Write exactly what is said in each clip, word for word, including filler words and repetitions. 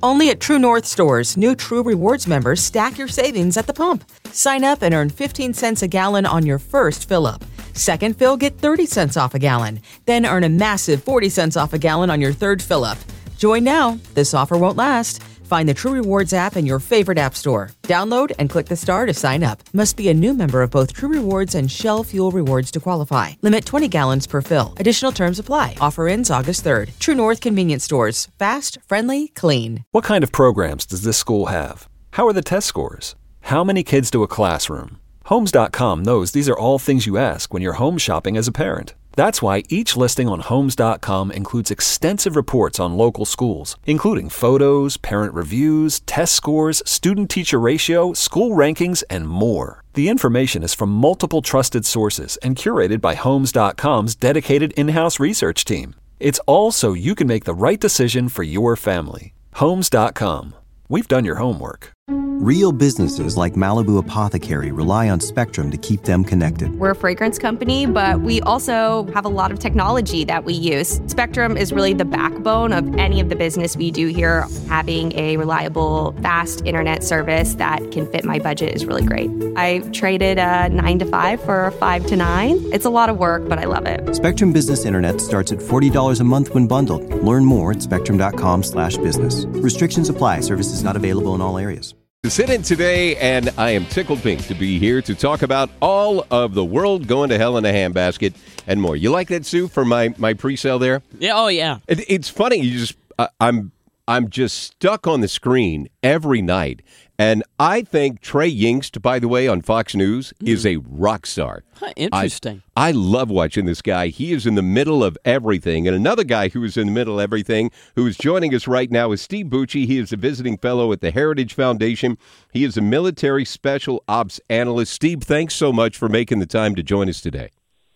Only at True North stores, new True Rewards members stack your savings at the pump. Sign up and earn fifteen cents a gallon on your first fill-up. Second fill, get thirty cents off a gallon. Then earn a massive forty cents off a gallon on your third fill-up. Join now. This offer won't last. Find the True Rewards app in your favorite app store. Download and click the star to sign up. Must be a new member of both True Rewards and Shell Fuel Rewards to qualify. Limit twenty gallons per fill. Additional terms apply. Offer ends August third. True North Convenience Stores. Fast, friendly, clean. What kind of programs does this school have? How are the test scores? How many kids to a classroom? Homes dot com knows these are all things you ask when you're home shopping as a parent. That's why each listing on Homes dot com includes extensive reports on local schools, including photos, parent reviews, test scores, student-teacher ratio, school rankings, and more. The information is from multiple trusted sources and curated by Homes dot com's dedicated in-house research team. It's all so you can make the right decision for your family. Homes dot com. We've done your homework. Real businesses like Malibu Apothecary rely on Spectrum to keep them connected. We're a fragrance company, but we also have a lot of technology that we use. Spectrum is really the backbone of any of the business we do here. Having a reliable, fast internet service that can fit my budget is really great. I traded a nine to five for a five to nine. It's a lot of work, but I love it. Spectrum Business Internet starts at forty dollars a month when bundled. Learn more at spectrum dot com slash business. Restrictions apply. Services not available in all areas. Sit in today, and I am tickled pink to be here to talk about all of the world going to hell in a handbasket and more. You like that, Sue, for my, my pre-sale there? Yeah. Oh, yeah. It, it's funny. You just uh, I'm I'm just stuck on the screen every night, and I think Trey Yingst, by the way, on Fox News, mm. is a rock star. Huh, interesting. I, I love watching this guy. He is in the middle of everything. And another guy who is in the middle of everything, who is joining us right now, is Steve Bucci. He is a visiting fellow at the Heritage Foundation. He is a military special ops analyst. Steve, thanks so much for making the time to join us today.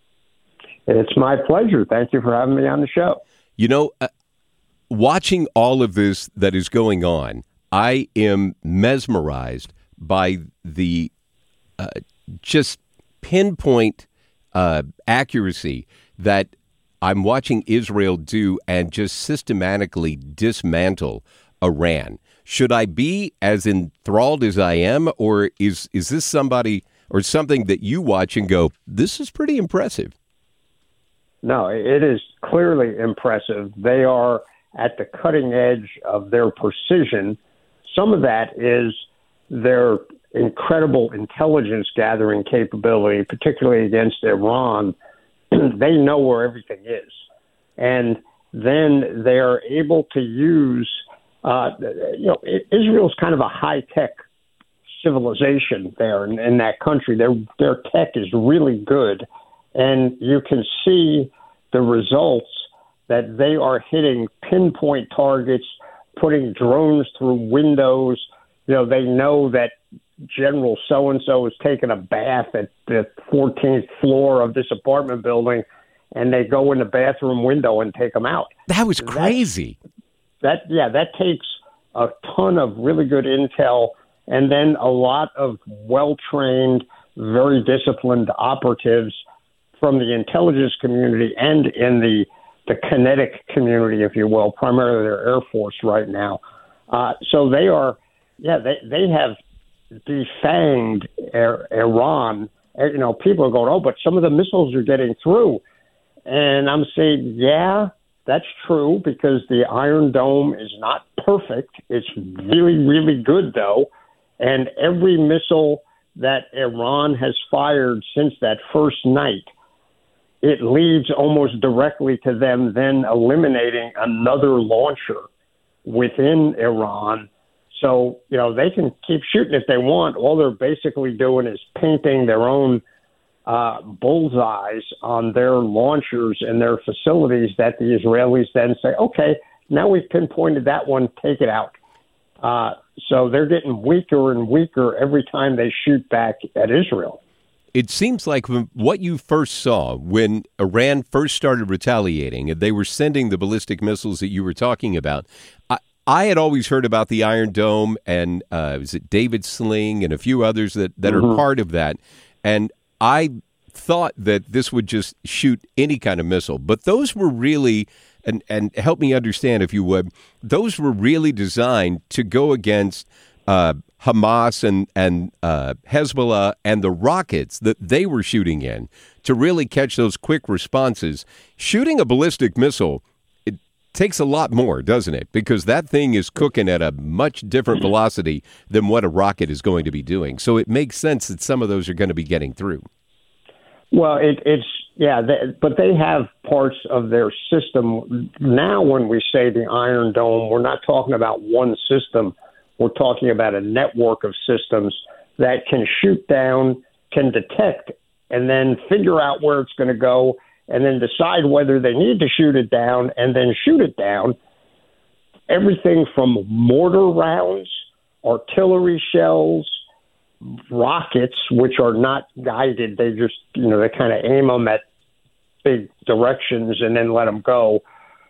It's my pleasure. Thank you for having me on the show. You know, uh, watching all of this that is going on, I am mesmerized by the uh, just pinpoint uh, accuracy that I'm watching Israel do and just systematically dismantle Iran. Should I be as enthralled as I am, or is is this somebody or something that you watch and go, this is pretty impressive? No, it is clearly impressive. They are at the cutting edge of their precision. Some of that is their incredible intelligence gathering capability, particularly against Iran. They know where everything is. And then they are able to use, uh, you know, Israel's kind of a high-tech civilization there in, in that country. Their, their tech is really good. And you can see the results that they are hitting pinpoint targets, putting drones through windows. You know, they know that General so-and-so is taking a bath at the fourteenth floor of this apartment building, and they go in the bathroom window and take them out. That was crazy. That, that yeah, that takes a ton of really good intel, and then a lot of well-trained, very disciplined operatives from the intelligence community and in the the kinetic community, if you will, primarily their Air Force right now. Uh, so they are, yeah, they, they have defanged Iran. You know, people are going, oh, but some of the missiles are getting through. And I'm saying, yeah, that's true, because the Iron Dome is not perfect. It's really, really good, though. And every missile that Iran has fired since that first night, it leads almost directly to them then eliminating another launcher within Iran. So, you know, they can keep shooting if they want. All they're basically doing is painting their own uh, bullseyes on their launchers and their facilities that the Israelis then say, okay, now we've pinpointed that one, take it out. Uh, so they're getting weaker and weaker every time they shoot back at Israel. It seems like what you first saw when Iran first started retaliating and they were sending the ballistic missiles that you were talking about. I, I had always heard about the Iron Dome and uh, was it David Sling and a few others that, that mm-hmm. are part of that. And I thought that this would just shoot any kind of missile. But those were really and, and help me understand, if you would, those were really designed to go against uh, Hamas and, and uh, Hezbollah and the rockets that they were shooting in to really catch those quick responses. Shooting a ballistic missile, it takes a lot more, doesn't it? Because that thing is cooking at a much different velocity than what a rocket is going to be doing. So it makes sense that some of those are going to be getting through. Well, it, it's, yeah, they, but they have parts of their system. Now, when we say the Iron Dome, we're not talking about one system. We're talking about a network of systems that can shoot down, can detect, and then figure out where it's going to go, and then decide whether they need to shoot it down, and then shoot it down. Everything from mortar rounds, artillery shells, rockets, which are not guided. They just, you know, they kind of aim them at big directions and then let them go.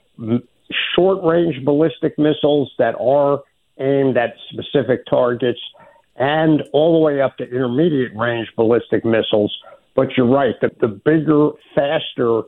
Short-range ballistic missiles that are aimed at specific targets, and all the way up to intermediate-range ballistic missiles. But you're right, the, the bigger, faster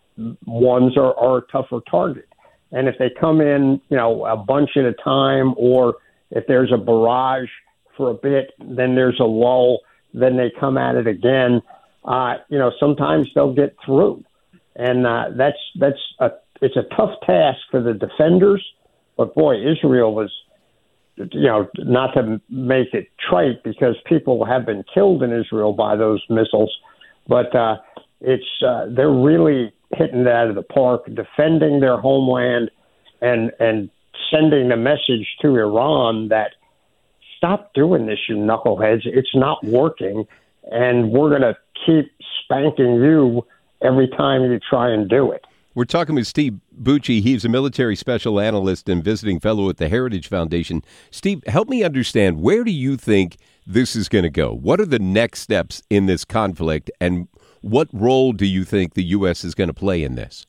ones are, are a tougher target. And if they come in, you know, a bunch at a time, or if there's a barrage for a bit, then there's a lull, then they come at it again, uh, you know, sometimes they'll get through. And uh, that's that's a it's a tough task for the defenders. But, boy, Israel was, you know, not to make it trite, because people have been killed in Israel by those missiles, but uh, it's uh, they're really hitting it out of the park, defending their homeland and and sending the message to Iran that stop doing this, you knuckleheads. It's not working, and we're going to keep spanking you every time you try and do it. We're talking with Steve Bucci. He's a military special analyst and visiting fellow at the Heritage Foundation. Steve, help me understand, where do you think this is going to go? What are the next steps in this conflict, and what role do you think the U S is going to play in this?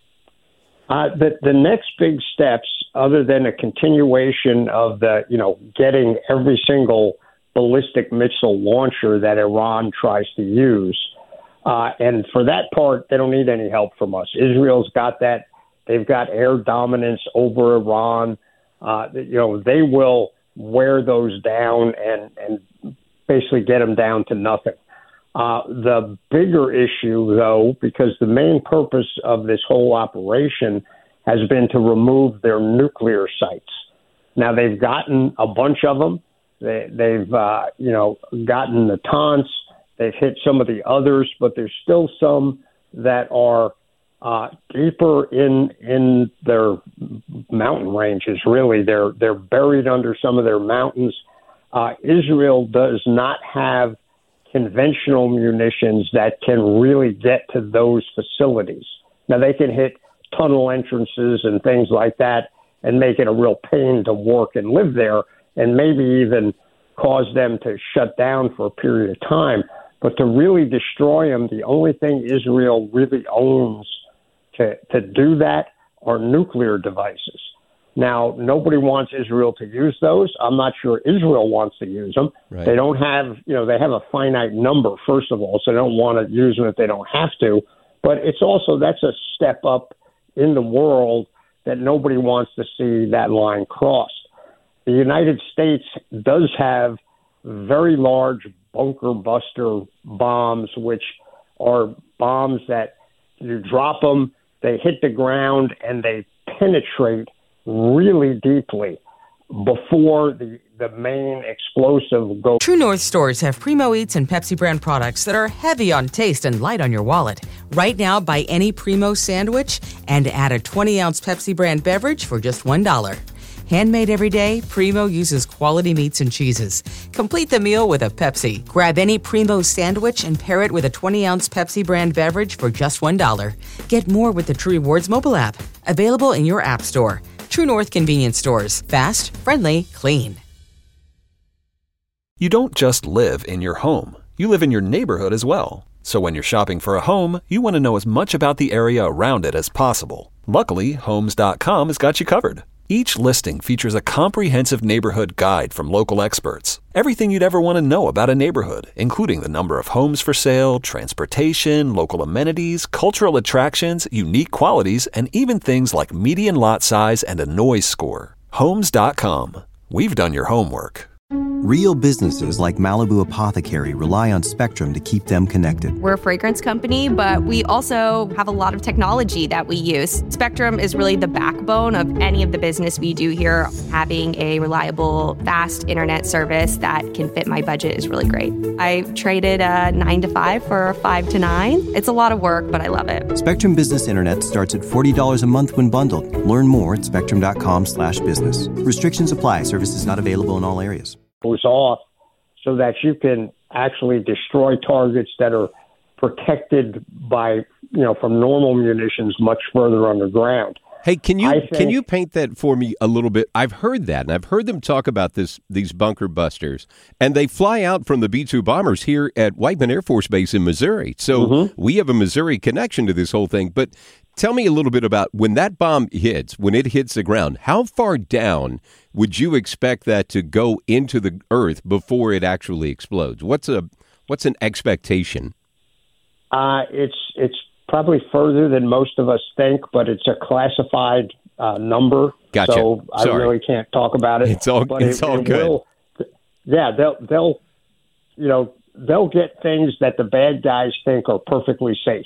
Uh, the, the next big steps, other than a continuation of the, you know, getting every single ballistic missile launcher that Iran tries to use, Uh, and for that part, they don't need any help from us. Israel's got that. They've got air dominance over Iran. Uh, you know, they will wear those down and, and basically get them down to nothing. Uh, the bigger issue, though, because the main purpose of this whole operation has been to remove their nuclear sites. Now, they've gotten a bunch of them. They, they've, uh, you know, gotten Natanz. They've hit some of the others, but there's still some that are uh, deeper in in their mountain ranges. Really, they're they're buried under some of their mountains. Uh, Israel does not have conventional munitions that can really get to those facilities. Now, they can hit tunnel entrances and things like that and make it a real pain to work and live there, and maybe even cause them to shut down for a period of time. But to really destroy them, the only thing Israel really owns to, to do that are nuclear devices. Now, nobody wants Israel to use those. I'm not sure Israel wants to use them. Right. They don't have, you know, they have a finite number, first of all, so they don't want to use them if they don't have to. But it's also, that's a step up in the world that nobody wants to see that line crossed. The United States does have very large bunker buster bombs, which are bombs that you drop them, they hit the ground, and they penetrate really deeply before the, the main explosive goes. True North stores have Primo Eats and Pepsi brand products that are heavy on taste and light on your wallet. Right now, buy any Primo sandwich and add a twenty-ounce Pepsi brand beverage for just one dollar. Handmade every day, Primo uses quality meats and cheeses. Complete the meal with a Pepsi. Grab any Primo sandwich and pair it with a twenty-ounce Pepsi brand beverage for just one dollar. Get more with the True Rewards mobile app. Available in your app store. True North convenience stores. Fast, friendly, clean. You don't just live in your home. You live in your neighborhood as well. So when you're shopping for a home, you want to know as much about the area around it as possible. Luckily, Homes dot com has got you covered. Each listing features a comprehensive neighborhood guide from local experts. Everything you'd ever want to know about a neighborhood, including the number of homes for sale, transportation, local amenities, cultural attractions, unique qualities, and even things like median lot size and a noise score. Homes dot com. We've done your homework. Real businesses like Malibu Apothecary rely on Spectrum to keep them connected. We're a fragrance company, but we also have a lot of technology that we use. Spectrum is really the backbone of any of the business we do here. Having a reliable, fast internet service that can fit my budget is really great. I traded a nine to five for a five to nine. It's a lot of work, but I love it. Spectrum Business Internet starts at forty dollars a month when bundled. Learn more at spectrum dot com slash business. Restrictions apply. Services not available in all areas. Goes off so that you can actually destroy targets that are protected by, you know, from normal munitions much further underground. Hey, can you think, can you paint that for me a little bit? I've heard that, and I've heard them talk about this these bunker busters, and they fly out from the B two bombers here at Whiteman Air Force Base in Missouri. So mm-hmm. we have a Missouri connection to this whole thing. But tell me a little bit about when that bomb hits, when it hits the ground, how far down would you expect that to go into the earth before it actually explodes? What's a what's an expectation? Uh, it's it's probably further than most of us think, but it's a classified uh, number. Gotcha. So I Sorry. really can't talk about it. It's all but it's it, all it good. Will, yeah, they'll they'll you know they'll get things that the bad guys think are perfectly safe.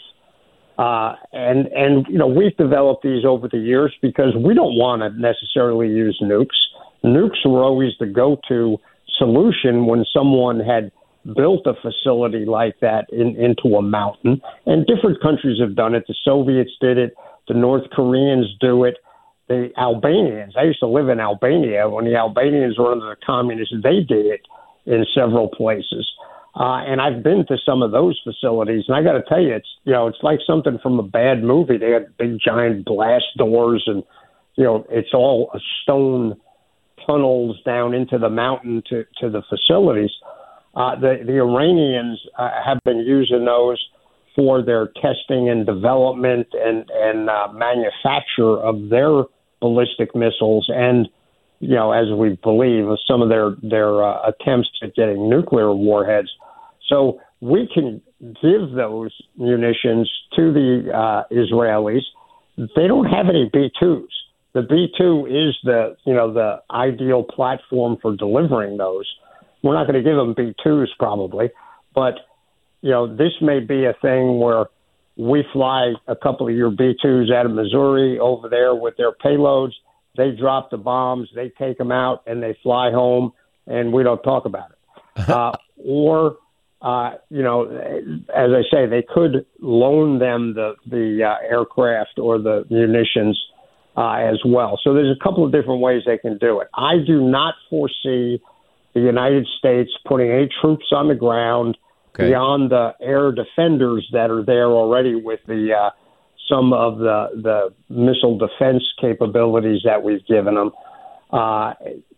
Uh, and, and, you know, we've developed these over the years because we don't want to necessarily use nukes. Nukes were always the go-to solution when someone had built a facility like that in, into a mountain. And different countries have done it. The Soviets did it. The North Koreans do it. The Albanians, I used to live in Albania. When the Albanians were under the communists, they did it in several places. Uh, and I've been to some of those facilities, and I got to tell you, it's you know, it's like something from a bad movie. They had big, giant blast doors, and you know, it's all a stone tunnels down into the mountain to, to the facilities. Uh, the the Iranians uh, have been using those for their testing and development and and uh, manufacture of their ballistic missiles, and you know, as we believe, some of their their uh, attempts at getting nuclear warheads. So we can give those munitions to the uh, Israelis. They don't have any B twos. The B two is the you know the ideal platform for delivering those. We're not going to give them B twos probably, but you know this may be a thing where we fly a couple of your B twos out of Missouri over there with their payloads. They drop the bombs, they take them out, and they fly home, and we don't talk about it. Uh, or, uh, you know, as I say, they could loan them the the uh, aircraft or the munitions uh, as well. So there's a couple of different ways they can do it. I do not foresee the United States putting any troops on the ground okay. beyond the air defenders that are there already with the uh, some of the, the missile defense capabilities that we've given them. Uh,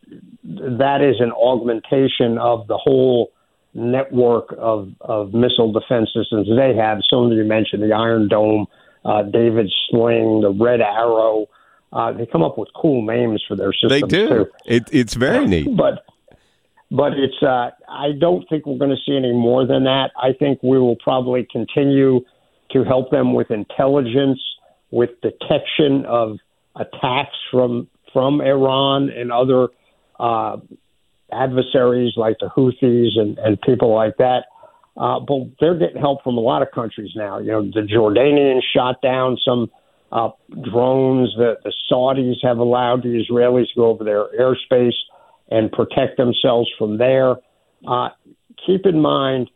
that is an augmentation of the whole network of, of missile defense systems they have. Some of you mentioned the Iron Dome, uh, David's Sling, the Red Arrow. Uh, they come up with cool names for their systems. They do. Too. It, it's very neat. But but it's. Uh, I don't think we're going to see any more than that. I think we will probably continue to help them with intelligence, with detection of attacks from from Iran and other uh, adversaries like the Houthis and, and people like that. Uh, but they're getting help from a lot of countries now. You know, the Jordanians shot down some uh, drones. The, the Saudis have allowed the Israelis to go over their airspace and protect themselves from there. Uh, keep in mind,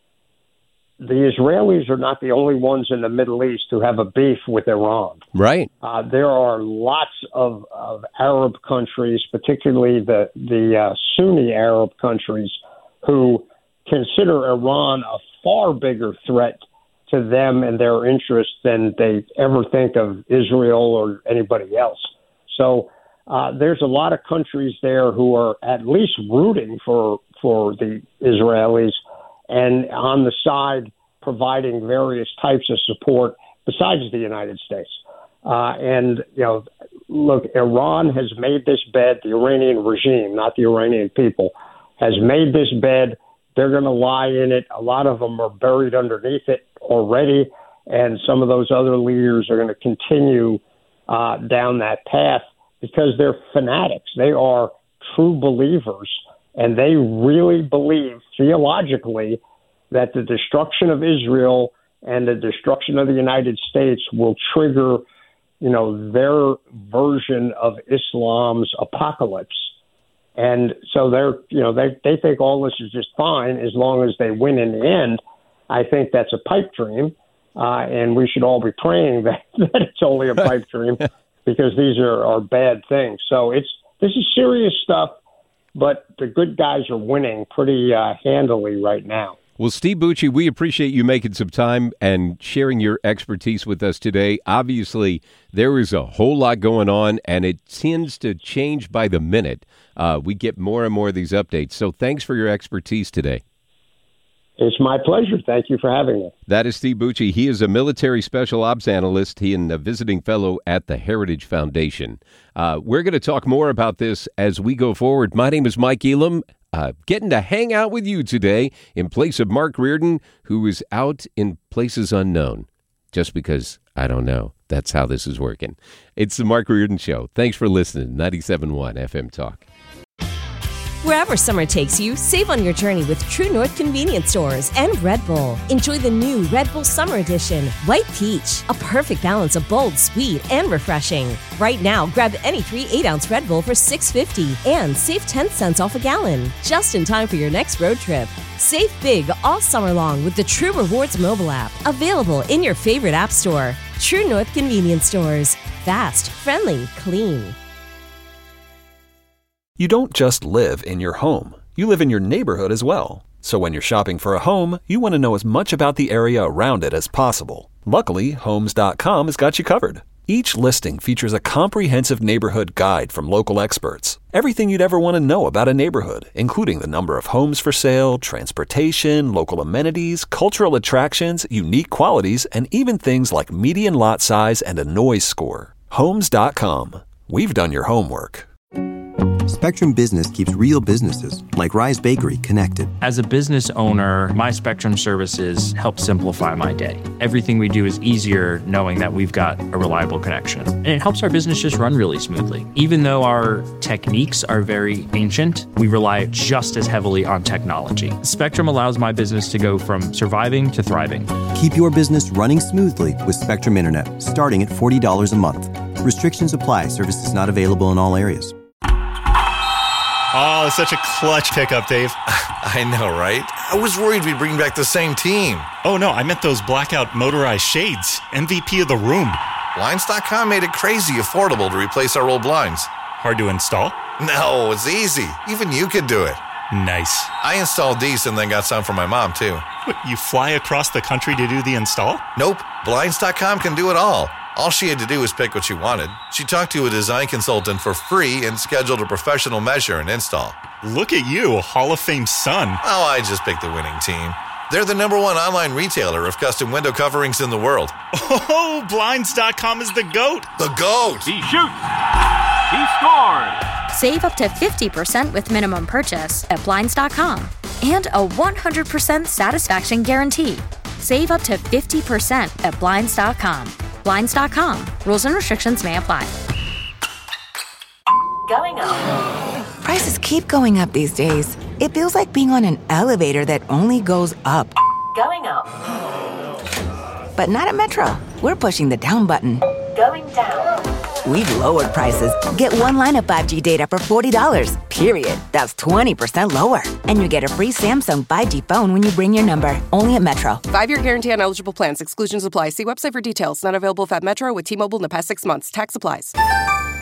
the Israelis are not the only ones in the Middle East who have a beef with Iran. Right. Uh, there are lots of, of Arab countries, particularly the, the uh, Sunni Arab countries, who consider Iran a far bigger threat to them and their interests than they ever think of Israel or anybody else. So uh, there's a lot of countries there who are at least rooting for, for the Israelis and on the side providing various types of support besides the United States. Uh, and, you know, look, Iran has made this bed, the Iranian regime, not the Iranian people, has made this bed. They're going to lie in it. A lot of them are buried underneath it already, and some of those other leaders are going to continue uh, down that path because they're fanatics. They are true believers, and they really believe theologically that the destruction of Israel and the destruction of the United States will trigger, you know, their version of Islam's apocalypse. And so they're, you know, they, they think all this is just fine as long as they win in the end. I think that's a pipe dream. Uh, and we should all be praying that, that it's only a pipe dream because these are, are bad things. So it's, this is serious stuff, but the good guys are winning pretty uh, handily right now. Well, Steve Bucci, we appreciate you making some time and sharing your expertise with us today. Obviously, there is a whole lot going on, and it tends to change by the minute. Uh, we get more and more of these updates. So thanks for your expertise today. It's my pleasure. Thank you for having me. That is Steve Bucci. He is a military special ops analyst. He is a visiting fellow at the Heritage Foundation. Uh, we're going to talk more about this as we go forward. My name is Mike Elam. Uh, getting to hang out with you today in place of Mark Reardon, who is out in places unknown. Just because I don't know. That's how this is working. It's the Mark Reardon Show. Thanks for listening. ninety-seven point one F M Talk. Wherever summer takes you, save on your journey with True North Convenience Stores and Red Bull. Enjoy the new Red Bull Summer Edition, White Peach, a perfect balance of bold, sweet, and refreshing. Right now, grab any three eight-ounce Red Bull for six dollars and fifty cents and save ten cents off a gallon, just in time for your next road trip. Save big all summer long with the True Rewards mobile app, available in your favorite app store. True North Convenience Stores. Fast, friendly, clean. You don't just live in your home. You live in your neighborhood as well. So when you're shopping for a home, you want to know as much about the area around it as possible. Luckily, Homes dot com has got you covered. Each listing features a comprehensive neighborhood guide from local experts. Everything you'd ever want to know about a neighborhood, including the number of homes for sale, transportation, local amenities, cultural attractions, unique qualities, and even things like median lot size and a noise score. Homes dot com. We've done your homework. Spectrum Business keeps real businesses, like Rise Bakery, connected. As a business owner, my Spectrum services help simplify my day. Everything we do is easier knowing that we've got a reliable connection. And it helps our business just run really smoothly. Even though our techniques are very ancient, we rely just as heavily on technology. Spectrum allows my business to go from surviving to thriving. Keep your business running smoothly with Spectrum Internet, starting at forty dollars a month. Restrictions apply. Services not available in all areas. Oh, such a clutch pickup, Dave. I know, right? I was worried we'd bring back the same team. Oh, no, I meant those blackout motorized shades. M V P of the room. Blinds dot com made it crazy affordable to replace our old blinds. Hard to install? No, it's easy. Even you could do it. Nice. I installed these and then got some for my mom, too. What, you fly across the country to do the install? Nope. Blinds dot com can do it all. All she had to do was pick what she wanted. She talked to a design consultant for free and scheduled a professional measure and install. Look at you, Hall of Fame son. Oh, I just picked the winning team. They're the number one online retailer of custom window coverings in the world. Oh, Blinds dot com is the GOAT. The GOAT. He shoots. He scores. Save up to fifty percent with minimum purchase at Blinds dot com. And a one hundred percent satisfaction guarantee. Save up to fifty percent at Blinds dot com. Blinds dot com. Rules and restrictions may apply. Going up. Prices keep going up these days. It feels like being on an elevator that only goes up. Going up. But not at Metro. We're pushing the down button. Going down. We've lowered prices. Get one line of five G data for forty dollars, period. That's twenty percent lower. And you get a free Samsung five G phone when you bring your number. Only at Metro. Five-year guarantee on eligible plans. Exclusions apply. See website for details. Not available if at Metro with T-Mobile in the past six months. Tax applies.